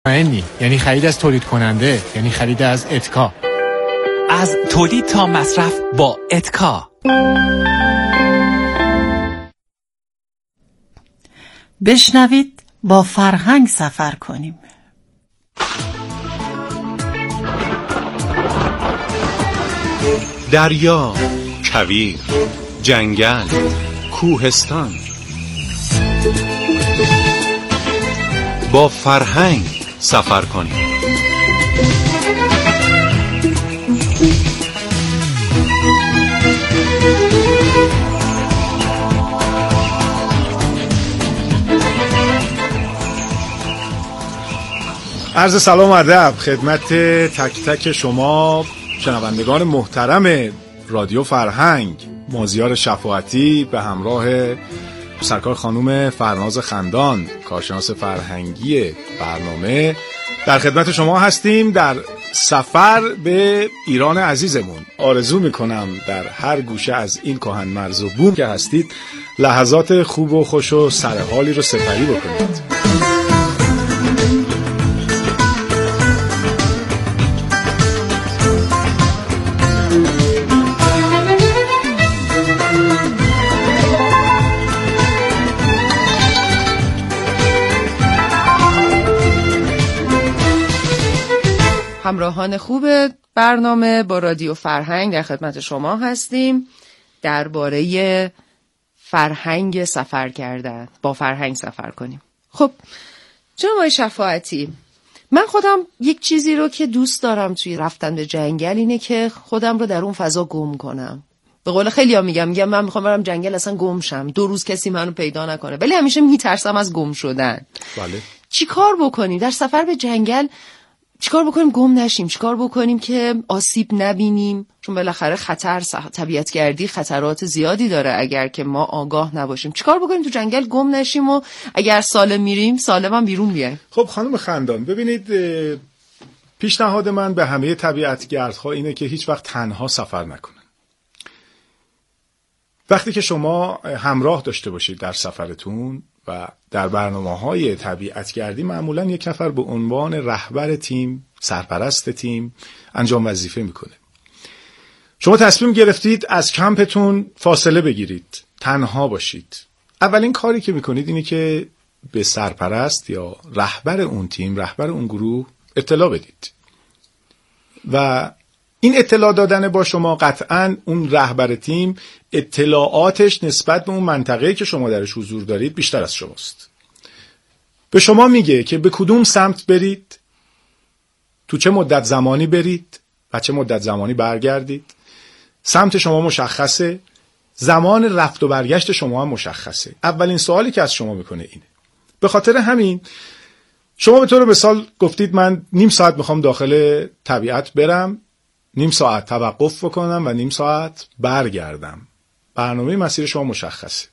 مطمئنی، یعنی خرید از تولید کننده، یعنی خرید از اتکا. از تولید تا مصرف با اتکا. بشنوید با فرهنگ سفر کنیم. دریا، کویر، جنگل، کوهستان. با فرهنگ سفر کنیم. عرض سلام و ادب خدمت تک تک شما شنوندگان محترم رادیو فرهنگ. مازیار شفاعتی به همراه سرکار خانم فرناز خندان، کارشناس فرهنگی برنامه، در خدمت شما هستیم در سفر به ایران عزیزمون. آرزو میکنم در هر گوشه از این کهن مرز و بوم که هستید لحظات خوب و خوش و سرحالی رو سپری بکنید. همراهان خوب برنامه با رادیو فرهنگ در خدمت شما هستیم درباره فرهنگ سفر کردن. با فرهنگ سفر کنیم. خب جناب شفاعتی، من خودم یک چیزی رو که دوست دارم توی رفتن به جنگل اینه که خودم رو در اون فضا گم کنم. به قول خیلی‌ها میگم من میخوام برم جنگل اصلا گم شم، 2 روز کسی منو پیدا نکنه، ولی همیشه میترسم از گم شدن. بله. چیکار بکنیم در سفر به جنگل؟ چیکار بکنیم گم نشیم؟ چیکار بکنیم که آسیب نبینیم؟ چون بالاخره طبیعتگردی خطرات زیادی داره اگر که ما آگاه نباشیم. چیکار بکنیم تو جنگل گم نشیم و اگر سالم میریم سالم هم بیرون بیایم؟ خب خانم خندان، ببینید پیشنهاد من به همه طبیعتگردها اینه که هیچ وقت تنها سفر نکنن. وقتی که شما همراه داشته باشید در سفرتون و در برنامه‌های طبیعتگردی معمولاً یک نفر به عنوان رهبر تیم، سرپرست تیم انجام وظیفه میکنه. شما تصمیم گرفتید از کمپتون فاصله بگیرید، تنها باشید. اولین کاری که میکنید اینه که به سرپرست یا رهبر اون تیم، رهبر اون گروه اطلاع بدید. و این اطلاع دادن با شما قطعاً اون رهبر تیم اطلاعاتش نسبت به اون منطقه‌ای که شما درش حضور دارید بیشتر از شماست. به شما میگه که به کدوم سمت برید، تو چه مدت زمانی برید و چه مدت زمانی برگردید. سمت شما مشخصه، زمان رفت و برگشت شما هم مشخصه. اولین سوالی که از شما میکنه اینه. به خاطر همین شما به طور مثال گفتید من نیم ساعت میخوام داخل طبیعت برم، نیم ساعت توقف بکنم و نیم ساعت برگردم. برنامه مسیر شما مشخصه.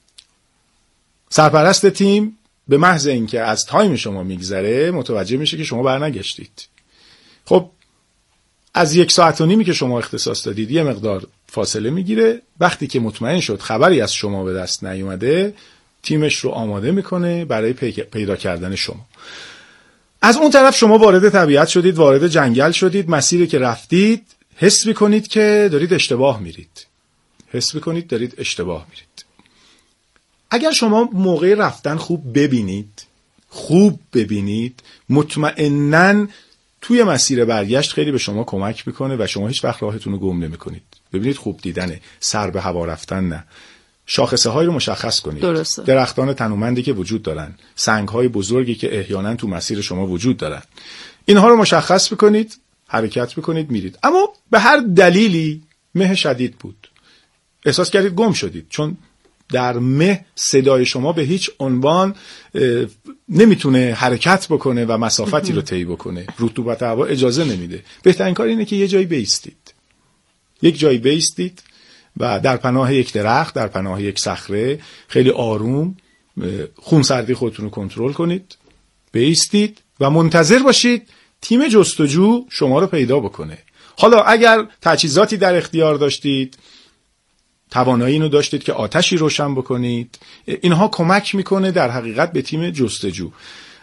سرپرست تیم به محض اینکه از تایم شما میگذره متوجه میشه که شما برنگشتید. خب از 1.5 ساعت که شما اختصاص دادید یه مقدار فاصله میگیره. وقتی که مطمئن شد خبری از شما به دست نیومده تیمش رو آماده میکنه برای پیدا کردن شما. از اون طرف شما وارد طبیعت شدید، وارد جنگل شدید، مسیری که رفتید حس میکنید که دارید اشتباه میرید. حس میکنید دارید اشتباه میرید. اگر شما موقع رفتن خوب ببینید مطمئناً توی مسیر برگشت خیلی به شما کمک میکنه و شما هیچ وقت راهتون رو گم نمیکنید. ببینید خوب دیدنه، سر به هوا رفتن نه. شاخصه های رو مشخص کنید. درسته. درختان تنومندی که وجود دارن، سنگ های بزرگی که احیانا تو مسیر شما وجود دارن، اینها رو مشخص میکنید، حرکت میکنید، میرید. اما به هر دلیلی مه شدید بود، احساس کردید گم شدید، چون در مه صدای شما به هیچ عنوان نمیتونه حرکت بکنه و مسافتی رو طی بکنه، رطوبت هوا اجازه نمیده. بهترین کار اینه که یه جایی بایستید، یک جایی بایستید و در پناه یک درخت، در پناه یک صخره خیلی آروم خونسردی خودتون رو کنترل کنید، بایستید و منتظر باشید تیم جستجو شما رو پیدا بکنه. حالا اگر تجهیزاتی در اختیار داشتید، توانایی اینو داشتید که آتشی روشن بکنید، اینها کمک میکنه در حقیقت به تیم جستجو.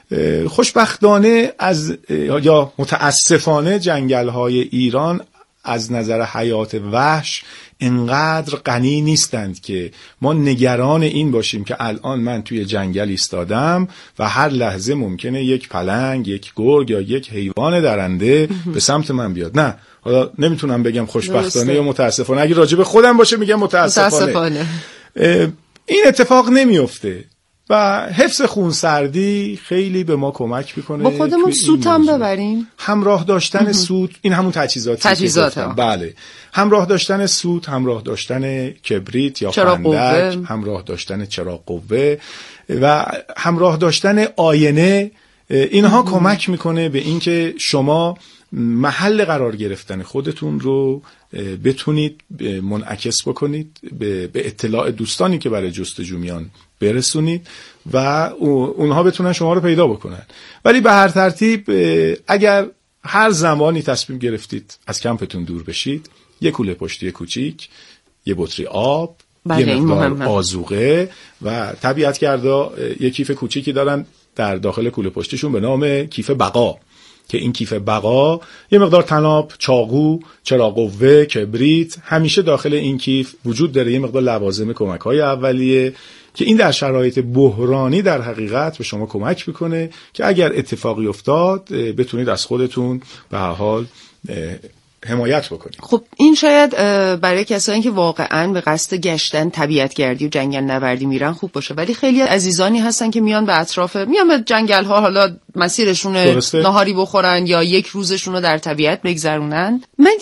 خوشبختانه یا متاسفانه جنگل‌های ایران از نظر حیات وحش انقدر غنی نیستند که ما نگران این باشیم که الان من توی جنگل ایستادم و هر لحظه ممکنه یک پلنگ، یک گرگ یا یک حیوان درنده به سمت من بیاد. نه، حالا نمیتونم بگم خوشبختانه یا متاسفانه. اگه راجع به خودم باشه میگم متاسفانه. این اتفاق نمیفته و حفظ خونسردی خیلی به ما کمک میکنه. با خودمون سوت هم ببریم. همراه داشتن سوت، این همون تجهیزات بله. همراه داشتن سوت، همراه داشتن کبریت یا خندق، همراه داشتن چراغ قوه و همراه داشتن آینه، اینها کمک میکنه به اینکه شما محل قرار گرفتن خودتون رو بتونید منعکس بکنید، به اطلاع دوستانی که برای جستجو میان برسونید و اونها بتونن شما رو پیدا بکنن. ولی به هر ترتیب اگر هر زمانی تصمیم گرفتید از کمپتون دور بشید، یک کوله پشتی کوچیک، یه بطری آب، یه مقدار آذوقه و طبیعتگردا یک کیف کوچیکی دارن در داخل کوله پشتیشون به نام کیف بقا، که این کیف بقا یه مقدار طناب، چاقو، چراغ قوه، کبریت همیشه داخل این کیف وجود داره، یه مقدار لوازم کمک‌های اولیه که این در شرایط بحرانی در حقیقت به شما کمک میکنه که اگر اتفاقی افتاد بتونید از خودتون به هر حال حمایت بکنید. خب این شاید برای کسایی که واقعاً به قصد گشتن طبیعتگردی و جنگل نوردی میرن خوب باشه، ولی خیلی عزیزانی هستن که میان به جنگل ها، حالا مسیرشون ناهاری بخورن یا یک روزشون رو در طبیعت بگذرونن. من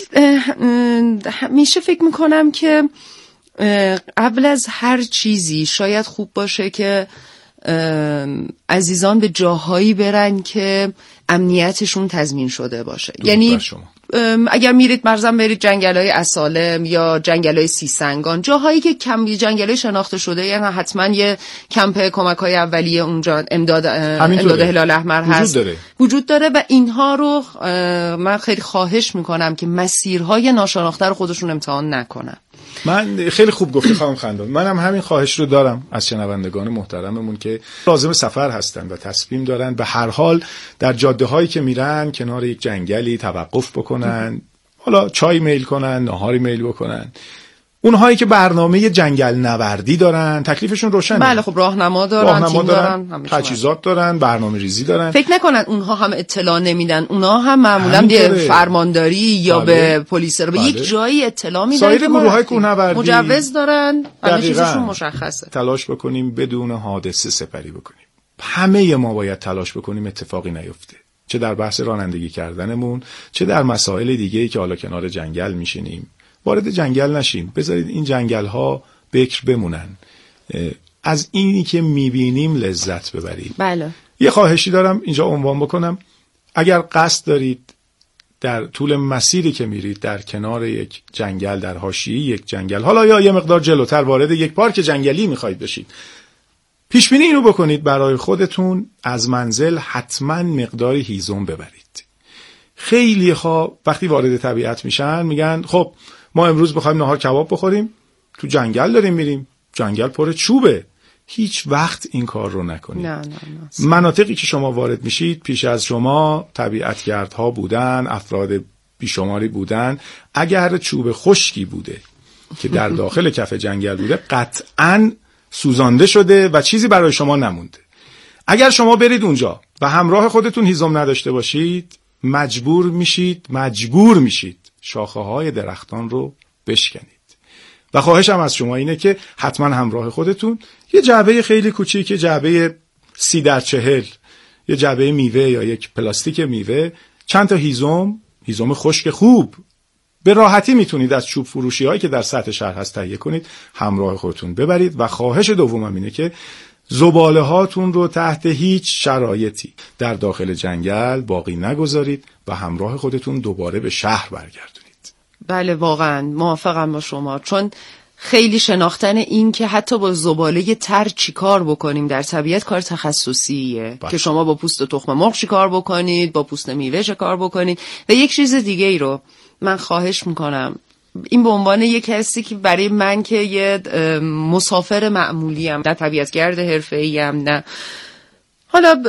همیشه فکر میکنم که قبل از هر چیزی شاید خوب باشه که عزیزان به جاهایی برن که امنیتشون تضمین شده باشه. یعنی اگر میرید مرزم برید جنگل‌های اصالم یا جنگل‌های سیسنگان، جاهایی که جنگل‌های شناخته شده، یعنی حتما یه کمپ کمک‌های اولیه اونجا امداد هلال احمر هست وجود داره و اینها رو من خیلی خواهش میکنم که مسیرهای ناشناخته رو خودشون امتحان نکنن. من خیلی خوب گفتی خانم خندان، منم همین خواهش رو دارم از شنوندگان محترممون که لازم سفر هستن و تصمیم دارن به هر حال در جاده هایی که میرن کنار یک جنگلی توقف بکنن، حالا چای میل کنن، ناهاری میل بکنن. اونهایی که برنامه جنگل نوردی دارن تکلیفشون روشنه. بله خب راهنما دارن، تیم دارن، تجهیزات دارن، برنامه ریزی دارن. فکر نکنن اونها هم اطلاع نمیدن، اونها هم معمولا به فرمانداری یا به پلیس رو به یک جایی اطلاع میدن. سایر گروه‌های کوهنوردی مجوز دارن، همه چیزشون مشخصه. تلاش بکنیم بدون حادثه سپری بکنیم. همه ما باید تلاش بکنیم اتفاقی نیفته، چه در بحث رانندگی کردنمون، چه در مسائل دیگه‌ای که حالا کنار جنگل میشینیم. وارد جنگل نشیم، بذارید این جنگل ها بکر بمونن، از اینی که میبینیم لذت ببریم. بله. یه خواهشی دارم اینجا عنوان بکنم، اگر قصد دارید در طول مسیری که میرید در کنار یک جنگل، در حاشیه یک جنگل، حالا یا یه مقدار جلوتر وارد یک پارک جنگلی میخواید بشید، پیش بینی اینو بکنید برای خودتون از منزل حتما مقداری هیزم ببرید. خیلی ها وقتی وارد طبیعت میشن میگن خب ما امروز بخوایم نهار کباب بخوریم، تو جنگل داریم میریم، جنگل پر چوبه. هیچ وقت این کار رو نکنید. نه. مناطقی که شما وارد میشید پیش از شما طبیعتگردها بودن، افراد بیشماری بودن. اگر چوب خشکی بوده که در داخل کف جنگل بوده قطعاً سوزانده شده و چیزی برای شما نمونده. اگر شما برید اونجا و همراه خودتون هیزم نداشته باشید، مجبور میشید شاخه های درختان رو بشکنید. و خواهشم از شما اینه که حتما همراه خودتون یه جعبه خیلی کوچیک، جعبه 30x40، یه جعبه میوه یا یک پلاستیک میوه، چند تا هیزم خشک خوب به راحتی میتونید از چوب فروشی هایی که در سطح شهر هست تهیه کنید، همراه خودتون ببرید. و خواهش دومم اینه که زباله هاتون رو تحت هیچ شرایطی در داخل جنگل باقی نگذارید و همراه خودتون دوباره به شهر برگردونید. بله واقعا موافقم با شما، چون خیلی شناختن این که حتی با زباله تر چی کار بکنیم در طبیعت کار تخصصیه که شما با پوست تخم مرغ چی کار بکنید، با پوست میوه چی کار بکنید. و یک چیز دیگه ای رو من خواهش میکنم، این به عنوان یک کسی که برای من که یه مسافر معمولی ام، نه طبیعتگرد حرفه‌ای ام، نه حالا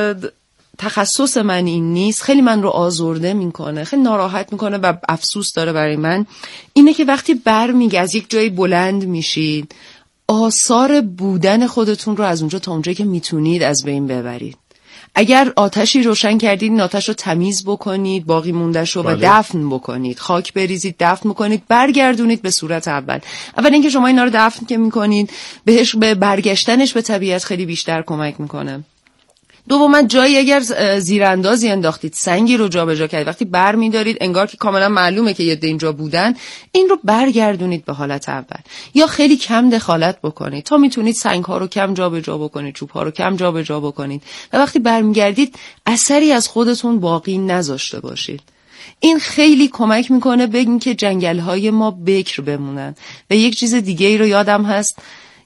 تخصص من این نیست، خیلی من رو آزرده میکنه، خیلی ناراحت میکنه و افسوس داره برای من، اینه که وقتی برمیگه از یک جایی بلند میشید، آثار بودن خودتون رو از اونجا تا اونجایی که میتونید از بین ببرید. اگر آتشی روشن کردید، این آتش رو تمیز بکنید، باقی مونده‌شو و دفن بکنید، خاک بریزید، دفن بکنید، برگردونید به صورت اول اینکه شما اینا رو دفن که میکنید، به برگشتنش به طبیعت خیلی بیشتر کمک میکنه. دوما جایی اگر زیراندازی انداختید، سنگی رو جابجا کردید، وقتی برمی‌دارید انگار که کاملا معلومه که یه عده اینجا بودن، این رو برگردونید به حالت اول، یا خیلی کم دخالت بکنید تا میتونید سنگ‌ها رو کم جابجا بکنید، چوب‌ها رو کم جابجا بکنید و وقتی برمیگردید اثری از خودتون باقی نذاشته باشید. این خیلی کمک میکنه به اینکه جنگل‌های ما بکر بمونن. و یک چیز دیگه ای رو یادم هست،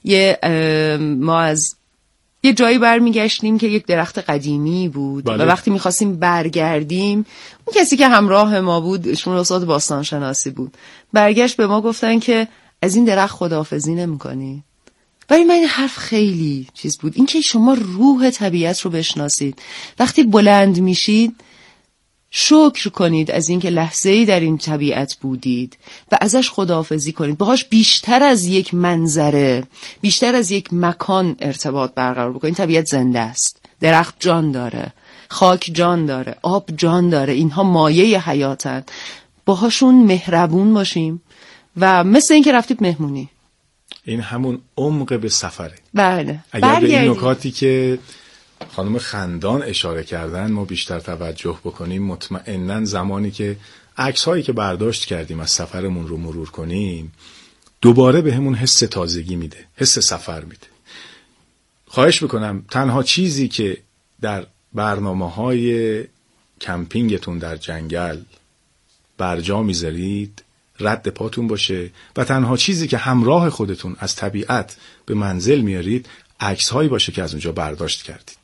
ما از یه جایی برمیگشتیم که یک درخت قدیمی بود و وقتی میخواستیم برگردیم، اون کسی که همراه ما بود، ایشون استاد باستان شناسی بود، برگشت به ما گفتن که از این درخت خداحافظی نمی‌کنی. برای من این حرف خیلی چیز بود، این که شما روح طبیعت رو بشناسید، وقتی بلند میشید شکر کنید از اینکه لحظه‌ای در این طبیعت بودید و ازش خداحافظی کنید، باهاش بیشتر از یک منظره، بیشتر از یک مکان ارتباط برقرار بکنید. طبیعت زنده است، درخت جان داره، خاک جان داره، آب جان داره، اینها مایه حیاتن، باهاشون مهربون باشیم و مثل اینکه رفتید مهمونی. این همون عمق به سفره. بله. اگر به این نکاتی که خانم خندان اشاره کردن ما بیشتر توجه بکنیم، مطمئناً زمانی که عکس‌هایی که برداشت کردیم از سفرمون رو مرور کنیم، دوباره به همون حس تازگی میده، حس سفر میده. خواهش میکنم تنها چیزی که در برنامه‌های کمپینگتون در جنگل برجا میذارید رد پاتون باشه و تنها چیزی که همراه خودتون از طبیعت به منزل میارید عکس‌هایی باشه که از اونجا برداشت کردید.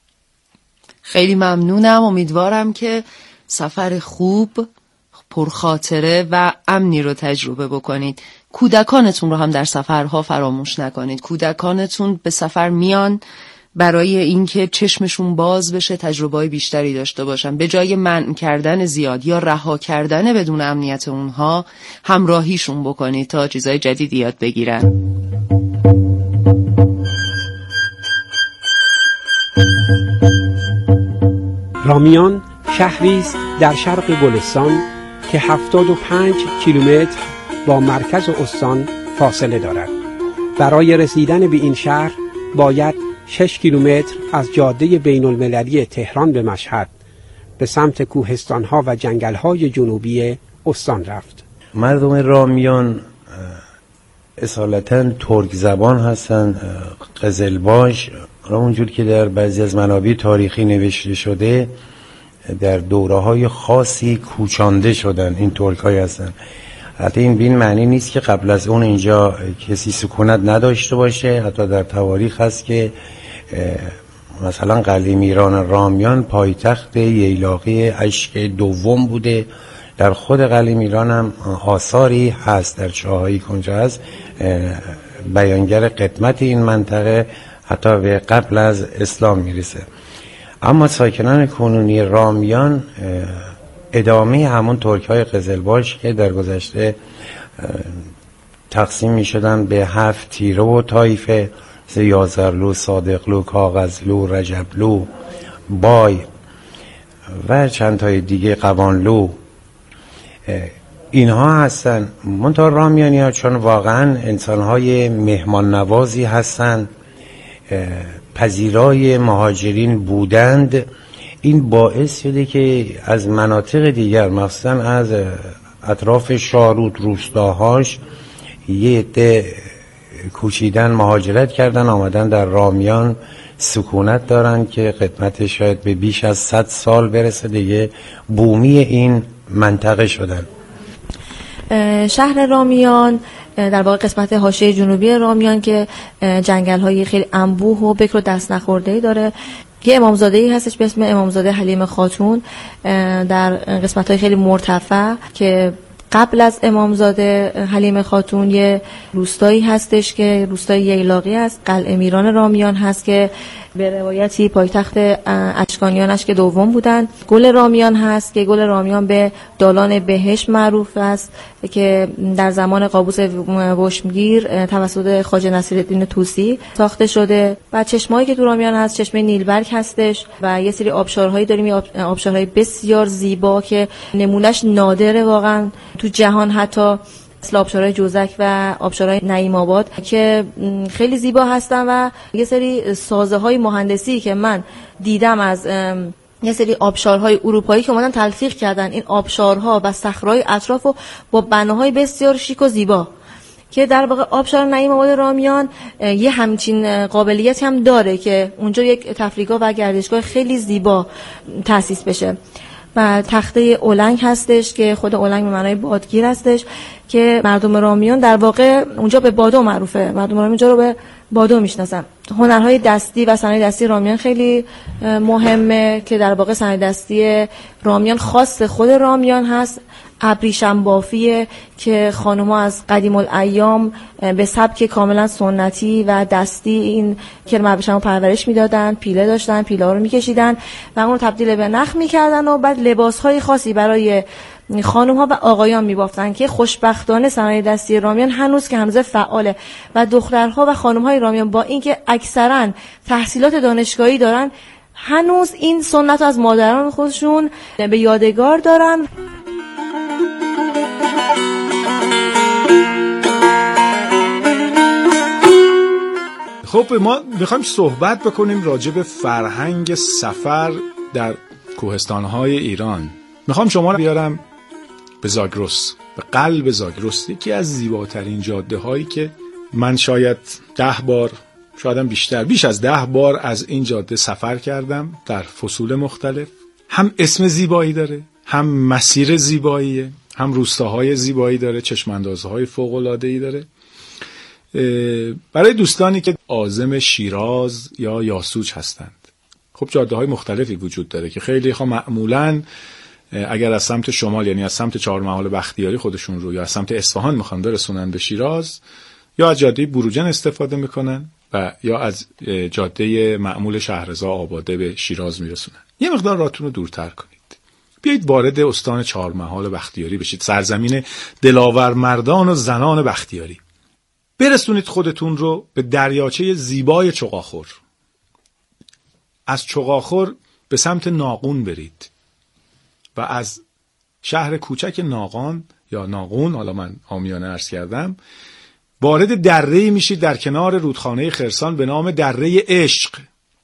خیلی ممنونم. امیدوارم که سفر خوب، پرخاطره و امنی رو تجربه بکنید. کودکانتون رو هم در سفرها فراموش نکنید. کودکانتون به سفر میان برای اینکه چشمشون باز بشه، تجربه‌های بیشتری داشته باشن. به جای منع کردن زیاد یا رها کردن بدون امنیت اونها، همراهیشون بکنید تا چیزای جدیدی یاد بگیرن. رامیان شهری است در شرق گلستان که 75 کیلومتر با مرکز استان فاصله دارد. برای رسیدن به این شهر باید 6 کیلومتر از جاده بین المللی تهران به مشهد به سمت کوهستان‌ها و جنگل‌های جنوبی استان رفت. مردم رامیان اصالتاً ترک زبان هستند، قزلباش، اونجور که در بعضی از منابع تاریخی نوشته شده در دوره‌های خاصی کوچانده شدن این ترک‌های هستن. حتی این بین معنی نیست که قبل از اون اینجا کسی سکونت نداشته باشه. حتی در تواریخ هست که مثلا قلعه میران رامیان پایتخت ییلاقی اشک دوم بوده. در خود قلعه میران هم آثاری هست در چاهایی کنجا هست بیانگر قدمت این منطقه حتی به قبل از اسلام میرسه. اما ساکنان کنونی رامیان ادامه همون ترک‌های قزلباش که در گذشته تقسیم می‌شدن به 7 تیره و طایفه، یازرلو، صادقلو، کاغذلو، رجبلو، بای و چند تای دیگه، قوانلو، اینها هستن. منتها رامیانی‌ها چون واقعا انسان‌های مهمان نوازی هستن، پذیرای مهاجرین بودند، این باعث شده که از مناطق دیگر مخصوصا از اطراف شاروت روستاهاش یه عده کوچیدن، مهاجرت کردن، آمدن در رامیان سکونت دارن که قدمت شاید به بیش از 100 سال برسه دیگه بومی این منطقه شدن. شهر رامیان در واقع قسمت حاشیه جنوبی رامیان که جنگل‌های خیلی انبوه و بکر و دست نخورده‌ای داره. یه امامزاده‌ای هستش به اسم امامزاده حلیم خاتون در قسمت‌های خیلی مرتفع که قبل از امامزاده حلیم خاتون یه روستایی هستش که روستای ییلاقی است، قلعه میران رامیان هست که به روایتی پایتخت اشکانیانش که دوم بودند. گل رامیان هست که گل رامیان به دالان بهشت معروف است که در زمان قابوس وشمگیر توسط خواجه نصیرالدین طوسی ساخته شده. و چشمه‌ای که تو رامیان هست چشمه نیلبرگ هستش و یه سری آبشارهایی داریم، آبشارهای بسیار زیبا که نمونهش نادره واقعا تو جهان، حتی مثل آبشارهای جوزک و آبشارهای نعیم آباد که خیلی زیبا هستن. و یه سری سازه‌های مهندسی که من دیدم از یه سری آبشارهای اروپایی که اومدن تلفیق کردن این آبشارها و صخره‌های اطرافو با بناهای بسیار شیک و زیبا، که در واقع آبشار نعیم آباد رامیان یه همچین قابلیتی هم داره که اونجا یک تفریحگاه و گردشگاه خیلی زیبا تأسیس بشه. و تخته اولنگ هستش که خود اولنگ به معنای بادگیر هستش که مردم رامیان در واقع اونجا به بادو معروفه، مردم رامیان اونجا رو به بادو میشناسن. هنرهای دستی و صنایع دستی رامیان خیلی مهمه که در واقع صنایع دستی رامیان خاص خود رامیان هست. ابریشم بافیه که خانم‌ها از قدیم الایام به سبک کاملا سنتی و دستی این کرم ابریشم رو پرورش میدادن، پیله داشتن، پیله ها رو میکشیدن و اون رو تبدیل به نخ میکردن و بعد لباس‌های خاصی برای خانم‌ها و آقایان می‌بافتن که خوشبختانه صنایع دستی رامیان هنوز که هنوز فعاله و دخترها و خانم‌های رامیان با اینکه اکثرا تحصیلات دانشگاهی دارن هنوز این سنت از مادران خودشون به یادگار دارن. خب ما میخوایم صحبت بکنیم راجع به فرهنگ سفر در کوهستان‌های ایران. میخوام شما رو بیارم به زاگرس، به قلب زاگرس، یکی از زیباترین جاده هایی که من شاید 10 بار، شایدم بیش از 10 بار از این جاده سفر کردم در فصول مختلف. هم اسم زیبایی داره، هم مسیر زیباییه، هم روستاهای زیبایی داره، چشماندازهای فوق‌العاده‌ای داره. برای دوستانی که عازم شیراز یا یاسوج هستند، خب جاده های مختلفی وجود داره که خیلی معمولاً اگر از سمت شمال، یعنی از سمت چهارمحال بختیاری خودشون رو، یا از سمت اصفهان میخوان برسونن به شیراز، یا از جاده بروجن استفاده میکنن و یا از جاده معمول شهرضا آباده به شیراز میرسونن. یه مقدار راتون رو دورتر کنید، بیایید وارد استان چهارمحال بختیاری بشید، سرزمین دلاور مردان و زنان بختیاری. برسونید خودتون رو به دریاچه زیبای چقاخور. از چقاخور به سمت ناقون برید و از شهر کوچک ناقان یا ناقون، حالا من عامیانه عرض کردم، وارد دره‌ای میشید در کنار رودخانه خرسان به نام دره عشق.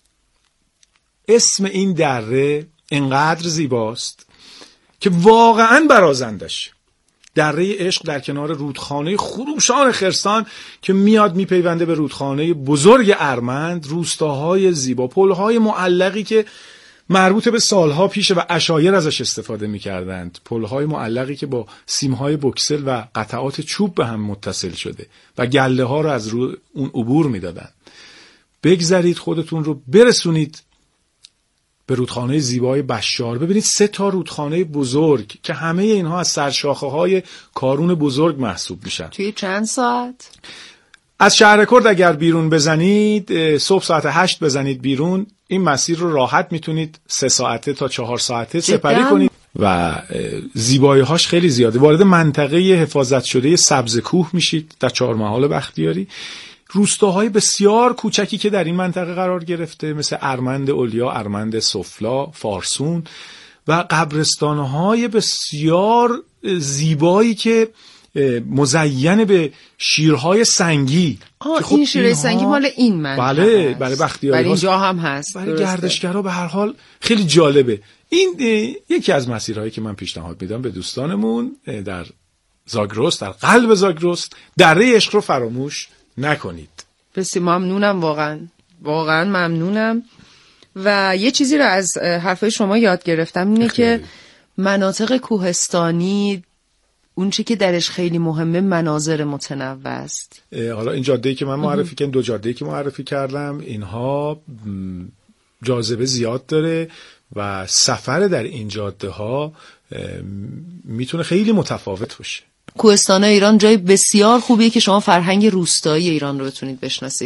اسم این دره انقدر زیباست که واقعاً برازندش. دره عشق در کنار رودخانه خروشان خرسان که میاد میپیونده به رودخانه بزرگ ارمند، روستاهای زیبا، پلهای معلقی که مربوط به سالها پیشه و عشایر ازش استفاده میکردند، پلهای معلقی که با سیمهای بوکسل و قطعات چوب به هم متصل شده و گله ها رو از اون عبور میدادن. بگذرید خودتون رو برسونید به رودخانه زیبای بشار. ببینید 3 رودخانه بزرگ که همه اینها از سرشاخه های کارون بزرگ محسوب میشن. توی چند ساعت؟ از شهرکرد اگر بیرون بزنید، صبح ساعت 8 بزنید بیرون، این مسیر رو راحت میتونید 3 ساعته تا 4 ساعته سپری کنید و زیبایی هاش خیلی زیاده. وارد منطقه حفاظت شده سبز کوه میشید در چهارمحال بختیاری. روستاهای بسیار کوچکی که در این منطقه قرار گرفته مثل ارمند اولیا، ارمند سفلا، فارسون و قبرستانهای بسیار زیبایی که مزین به شیرهای سنگی. خب این شیرهای سنگی مال این منطقه بله بختیاری برای اینجا هم هست، برای گردشگرها به هر حال خیلی جالبه. این یکی از مسیرهایی که من پیشنهاد میدم به دوستانمون در زاگرس، در قلب زاگرس. دره عشق رو فراموش نکنید. بسیار ممنونم، واقعا ممنونم. و یه چیزی رو از حرفای شما یاد گرفتم اینه که مناطق کوهستانی اون چی که درش خیلی مهمه مناظر متنوع است. حالا این جاده‌ای که من معرفی کردم، 2 جاده‌ای که معرفی کردم، اینها جاذبه زیاد داره و سفر در این جاده‌ها میتونه خیلی متفاوت باشه. کوهستان ایران جای بسیار خوبیه که شما فرهنگ روستایی ایران رو بتونید بشناسید.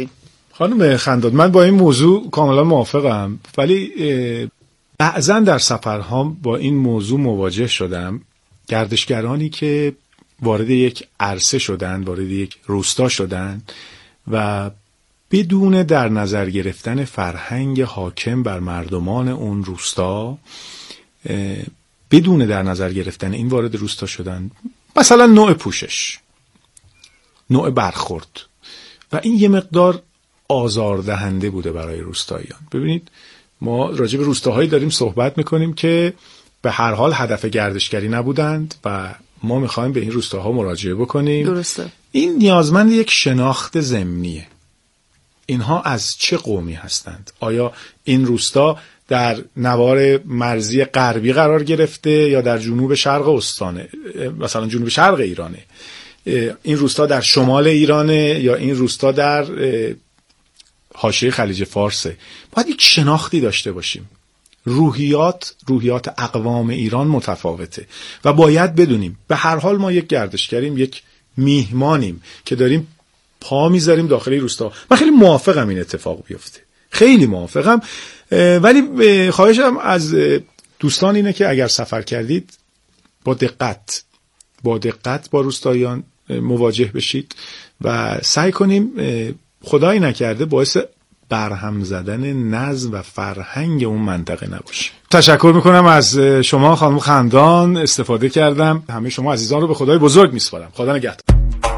خانم خنداد، من با این موضوع کاملا موافقم، ولی بعضا در سفرهام با این موضوع مواجه شدم. گردشگرانی که وارد یک عرصه شدن، وارد یک روستا شدن و بدون در نظر گرفتن فرهنگ حاکم بر مردمان اون روستا، بدون در نظر گرفتن این وارد روستا شدن، مثلا نوع پوشش، نوع برخورد، و این یه مقدار آزاردهنده بوده برای روستاییان. ببینید ما راجع به روستاهایی داریم صحبت میکنیم که به هر حال هدف گردشگری نبودند و ما میخوایم به این روستاها مراجعه بکنیم. درسته. این نیازمند یک شناخت ضمنیه. اینها از چه قومی هستند؟ آیا این روستا در نوار مرزی غربی قرار گرفته یا در جنوب شرق استانه، مثلا جنوب شرق ایرانه؟ این روستا در شمال ایرانه یا این روستا در حاشیه خلیج فارسه؟ باید یک شناختی داشته باشیم. روحیات اقوام ایران متفاوته و باید بدونیم به هر حال ما یک گردشگریم، یک میهمانیم که داریم پا میذاریم داخل روستا. من خیلی موافقم این اتفاق بیفته، خیلی موافقم، ولی خواهشم از دوستان اینه که اگر سفر کردید با دقت با روستاییان مواجه بشید و سعی کنیم خدایی نکرده باعث برهم زدن نظم و فرهنگ اون منطقه نباشه. تشکر میکنم از شما خانم خندان، استفاده کردم. همه شما عزیزان رو به خدای بزرگ میسپارم. خدا نگهدار.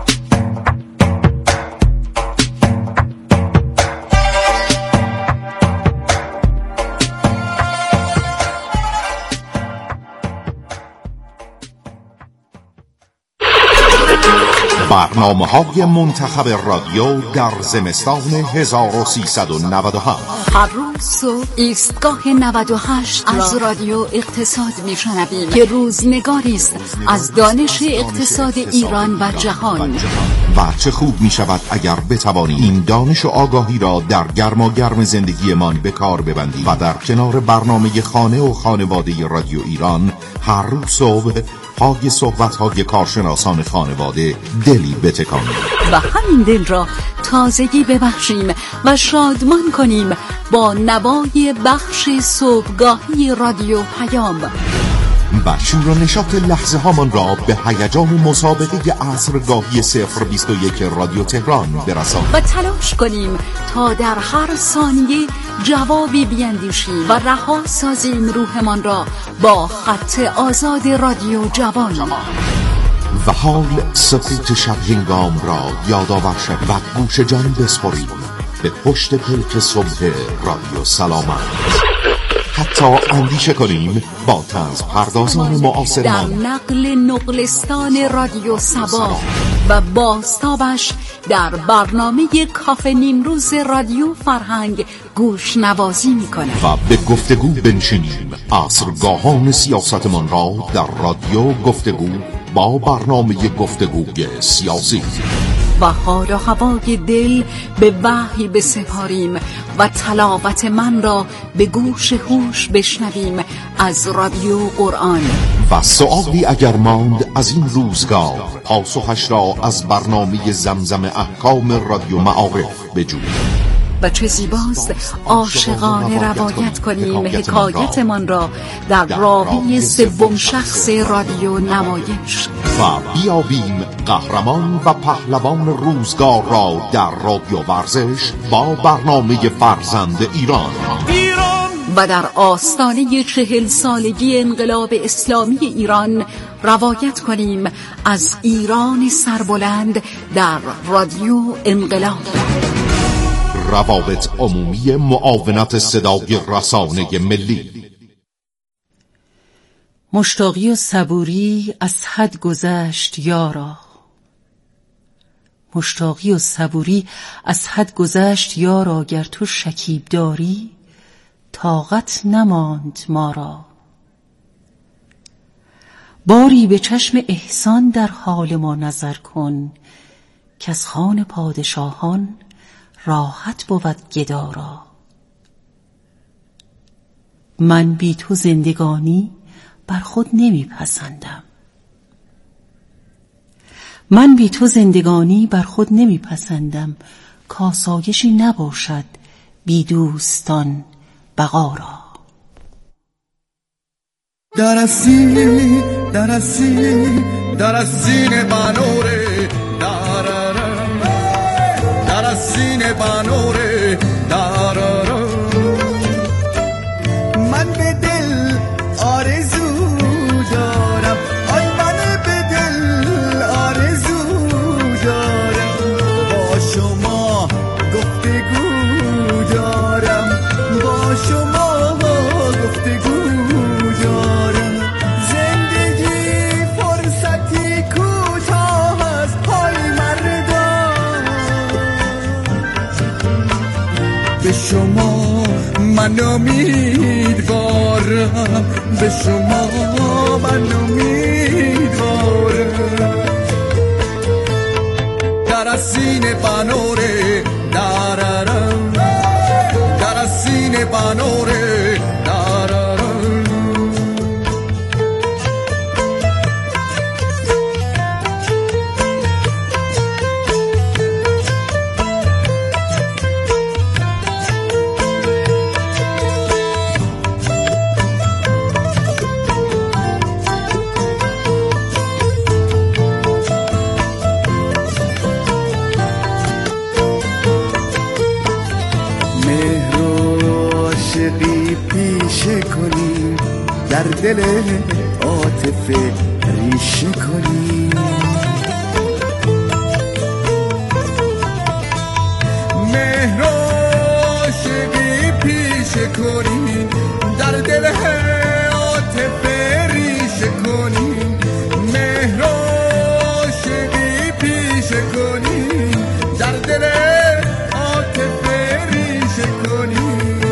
برنامه‌های منتخب رادیو در زمستان 1397. هر روز صبح ایستگاه 98 از رادیو اقتصاد میشنویم که روزنگاری است از دانش اقتصاد ایران و جهان. و چه خوب می شود اگر بتوانیم این دانش و آگاهی را در گرماگرم زندگیمان به کار ببندیم و در کنار برنامه خانه و خانواده رادیو ایران هر روز صبح پای صحبت‌های کارشناسان خانواده دلی بتکانیم و همین دل را تازگی ببخشیم و شادمان کنیم با نوای بخش صبحگاهی رادیو پیام و شور و نشاط لحظه هامان را به هیجان مسابقه عصرگاهی 021 رادیو تهران برسانیم و تلاش کنیم تا در هر ثانیه جوابی بیندیشیم و رها سازیم روحمان را با خط آزاد رادیو جوان. و حال سکوت شب هنگام را یادآور شویم و گوش جان بسپاریم به پشت پلک صبح رادیو سلامت. حتی اندیشه کنیم با طنز پردازان معاصرمان در نقل نقلستان رادیو صبا و باستابش در برنامه کافه نیمروز رادیو فرهنگ گوش نوازی میکنه و به گفتگو بنشینیم عصرگاهان سیاستمان را در رادیو گفتگو با برنامه گفتگوی سیاسی و حال و هوای دل به وحی بسپاریم و تلاوت من را به گوش هوش بشنویم از رادیو قرآن. و سؤالی اگر ماند از این روزگار پاسخش را از برنامه زمزم احکام رادیو معارف بجوییم. و چه زیباست عاشقانه روایت کنیم حکایتمان را در راوی سوم شخص رادیو نمایش و بیابیم قهرمان و پهلوان روزگار را در رادیو ورزش با برنامه فرزند ایران و در آستانه 40 سالگی انقلاب اسلامی ایران روایت کنیم از ایران سربلند در رادیو انقلاب. روابط عمومی معاونت صدای رسانه ملی. مشتاقی و صبوری از حد گذشت یارا، مشتاقی و صبوری از حد گذشت یارا، گر تو شکیب داری طاقت نماند ما را. باری به چشم احسان در حال ما نظر کن، که از خوان پادشاهان راحت بود گدارا. من بی تو زندگانی بر خود نمی پسندم، من بی تو زندگانی بر خود نمی پسندم. کاسایشی نباشد بی دوستان بقا را. در از سینه بانوره دارارم، در از سینه بانوره دارارم، من به دل آرزو دارم، آی من به دل آرزو دارم، با شما گفتگو دارم، با شما گفتگو دارم، زندگی فرصتی کوتاه است های مردان، به شما من امیدوارم، به شما من امیدوارم، در از سینه بانوره دارارم، در از سینه بانوره دارارم. در دل عاطفه ریشه کنی، مهر و عاشقی پیشه کنی، در دل عاطفه ریشه کنی، مهر و عاشقی پیشه کنی، در دل عاطفه ریشه کنی،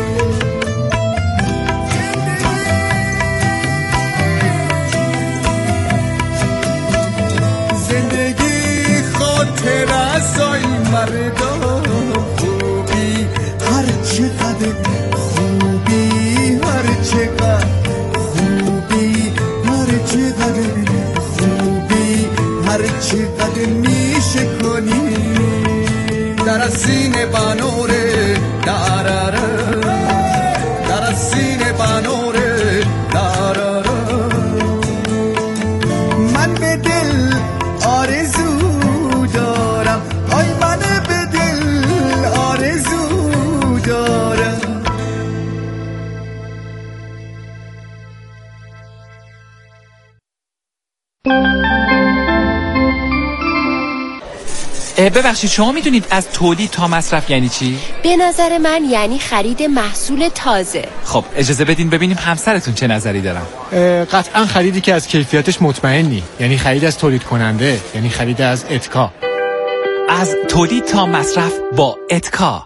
رسای مردان خوبی، هر چقدر خوبی، هر چقدر خوبی، هر چقدر خوبی، هر چقدر میشه کنی، در از سینه بانوره دارارم، در از سینه بانوره دارارم، من به دل آرزو دارم، آی من به دل آرزو دارم. ببخشید شما میدونید از تولید تا مصرف یعنی چی؟ به نظر من یعنی خرید محصول تازه. خب اجازه بدین ببینیم همسرتون چه نظری دارن. قطعا خریدی که از کیفیتش مطمئنی، یعنی خرید از تولید کننده، یعنی خرید از اتکا. از تولید تا مصرف با اتکا.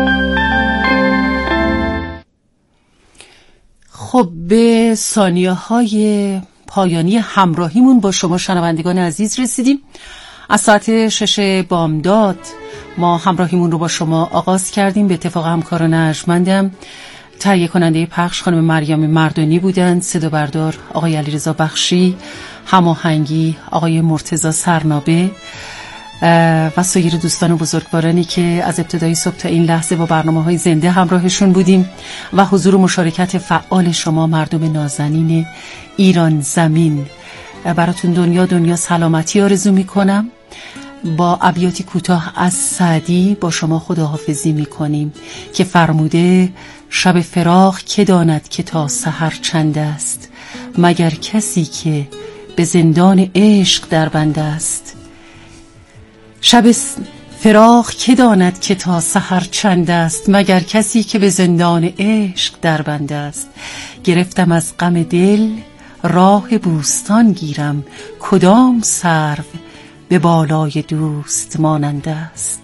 خب به ثانیه های پایانی همراهیمون با شما شنوندگان عزیز رسیدیم. از ساعت 6 بامداد ما همراهیمون رو با شما آغاز کردیم. به اتفاق همکاران ارجمندم تهیه کننده پخش خانم مریم مردانی بودند، صدا بردار آقای علیرضا بخشی، هماهنگی آقای مرتضی سرنابه و سایر دوستان و بزرگوارانی که از ابتدای صبح تا این لحظه با برنامه‌های زنده همراهشون بودیم و حضور و مشارکت فعال شما مردم نازنین ایران زمین. براتون دنیا سلامتی آرزو میکنم. با ابیاتی کوتاه از سعدی با شما خداحافظی میکنیم که فرموده شب فراق که داند که تا سحر چند است، مگر کسی که به زندان عشق در بند است. شب فراق که داند که تا سحر چند است، مگر کسی که به زندان عشق در بند است. گرفتم از غم دل راه بوستان گیرم، کدام سرو به بالای دوست ماننده است.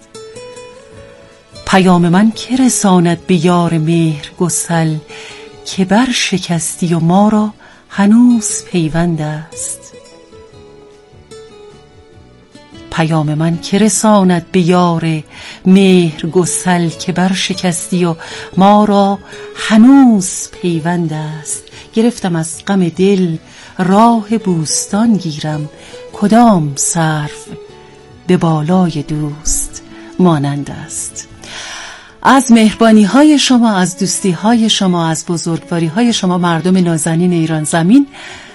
پیام من که رساند به یار مهر گسل، که بر شکستی و ما را هنوز پیوند است. پیام من که رساند به یار مهر گسل، که بر شکستی و ما را هنوز پیوند است. گرفتم از غم دل راه بوستان گیرم، کدام سرو به بالای دوست مانند است. از مهربانی های شما، از دوستی های شما، از بزرگواری های شما مردم نازنین ایران زمین